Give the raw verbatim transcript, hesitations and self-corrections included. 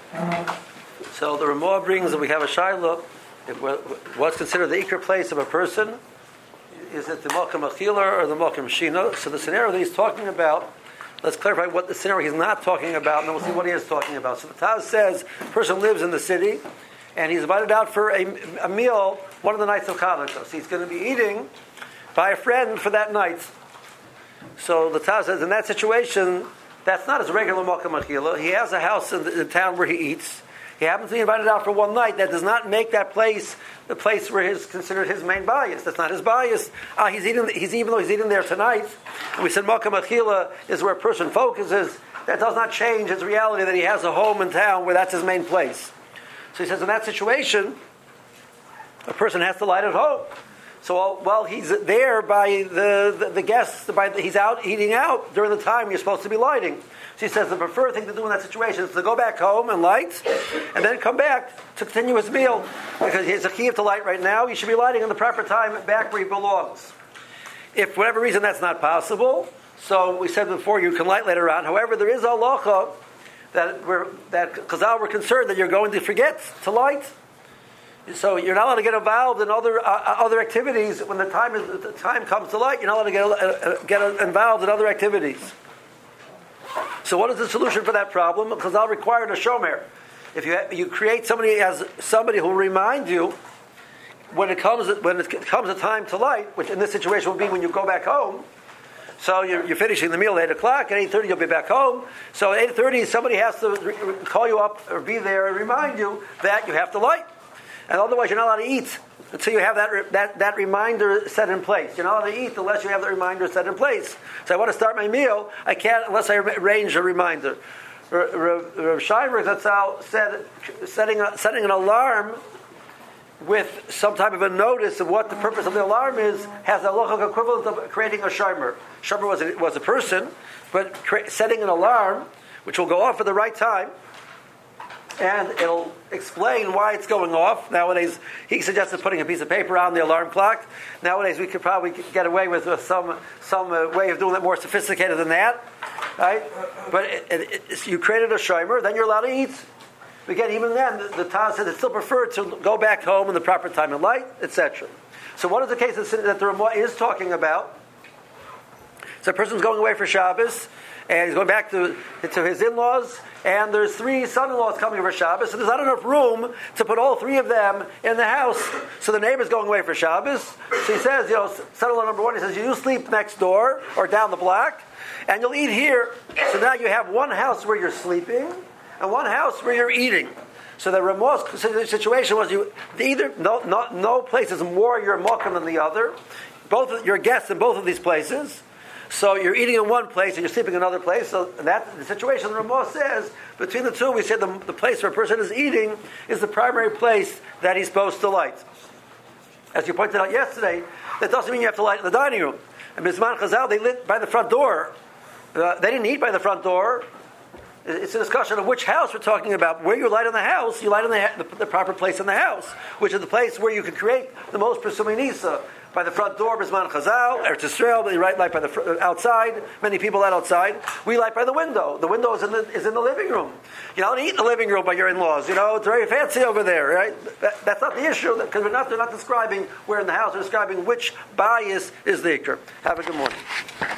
So the Ramah brings that we have a Shiloh. What's considered the Iker place of a person? Is it the Mokum Achila or the Mokum Shina? So the scenario that he's talking about, let's clarify what the scenario he's not talking about, and then we'll see what he is talking about. So the Taz says a person lives in the city, and he's invited out for a, a meal one of the nights of Hanukkah. So he's going to be eating by a friend for that night. So the Taz says in that situation, that's not his regular Mokum Achila. He has a house in the, in the town where he eats. He happens to be invited out for one night. That does not make that place the place where he's considered his main bias. That's not his bias. Uh, he's eating. He's even though he's eating there tonight. And we said Mokum Achila is where a person focuses. That does not change its reality that he has a home in town where that's his main place. So he says in that situation, a person has to light at home. So while, while he's there by the, the, the guests, by the, he's out eating out during the time you're supposed to be lighting. So he says the preferred thing to do in that situation is to go back home and light, and then come back to continue his meal. Because he has a key to light right now, he should be lighting in the proper time back where he belongs. If for whatever reason that's not possible, so we said before you can light later on. However, there is a halacha that we're, that Chazal were concerned that you're going to forget to light. So you're not allowed to get involved in other uh, other activities when the time is, the time comes to light. You're not allowed to get uh, get involved in other activities. So what is the solution for that problem? Because I'll require a shomer. If you you create somebody as somebody who will remind you when it comes when it comes a time to light, which in this situation will be when you go back home. So you're, you're finishing the meal at eight o'clock. At eight thirty, you'll be back home. So at eight thirty, somebody has to re- call you up or be there and remind you that you have to light. And otherwise, you're not allowed to eat until you have that, that that reminder set in place. You're not allowed to eat unless you have the reminder set in place. So I want to start my meal. I can't unless I arrange a reminder. Rav Scheinberg, that's how said setting a, setting an alarm with some type of a notice of what the purpose of the alarm is has a local equivalent of creating a shomer. Shomer was a, was a person, but cre- setting an alarm, which will go off at the right time, and it'll explain why it's going off. Nowadays, he suggested putting a piece of paper on the alarm clock. Nowadays, we could probably get away with uh, some some uh, way of doing it more sophisticated than that, right? But it, it, it, you created a shomer, then you're allowed to eat. Again, even then, the, the Taz said it's still preferred to go back home in the proper time of light, et cetera. So what is the case that the Ramah is talking about? So a person's going away for Shabbos, and he's going back to, to his in-laws, and there's three son-in-laws coming for Shabbos, so there's not enough room to put all three of them in the house. So the neighbor's going away for Shabbos. So he says, you know, son-in-law number one, he says, you sleep next door or down the block, and you'll eat here. So now you have one house where you're sleeping, and one house where you're eating. So the Ramah's situation was you either no no no place is more your mokum than the other. Both your guests in both of these places. So you're eating in one place and you're sleeping in another place. So that's the situation. The Ramah says between the two, we said the, the place where a person is eating is the primary place that he's supposed to light. As you pointed out yesterday, that doesn't mean you have to light in the dining room. And Bisman Chazal, they lit by the front door. Uh, they didn't eat by the front door. It's a discussion of which house we're talking about. Where you light in the house, you light in the, the, the proper place in the house, which is the place where you can create the most presuming nisa. By the front door, Bisman Chazal, Eretz Yisrael, they light by the fr- outside. Many people light outside. We light by the window. The window is in the is in the living room. You don't eat in the living room by your in-laws. You know, it's very fancy over there, right? That, that's not the issue because we're not they're not describing where in the house. They're describing which bias is the ikr. Have a good morning.